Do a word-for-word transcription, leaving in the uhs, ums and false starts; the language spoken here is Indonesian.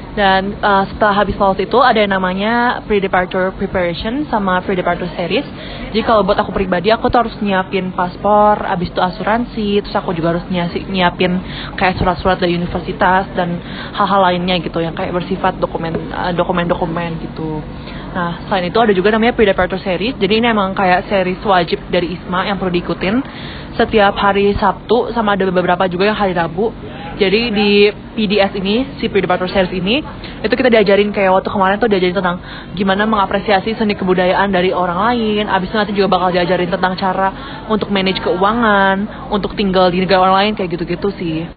Dan uh, setelah habis lulus itu ada yang namanya pre-departure preparation sama pre-departure series. Jadi kalau buat aku pribadi, aku tuh harus nyiapin paspor, abis itu asuransi, terus aku juga harus nyiapin kayak surat-surat dari universitas dan hal-hal lainnya gitu yang kayak bersifat dokumen uh, dokumen-dokumen gitu. Nah, selain itu ada juga namanya pre-departure series. Jadi ini emang kayak series wajib dari ISMA yang perlu diikutin setiap hari Sabtu, sama ada beberapa juga yang hari Rabu. Jadi di P D S ini, si pre-departure series ini, itu kita diajarin kayak waktu kemarin tuh diajarin tentang gimana mengapresiasi seni kebudayaan dari orang lain. Abis itu nanti juga bakal diajarin tentang cara untuk manage keuangan, untuk tinggal di negara orang lain, kayak gitu-gitu sih.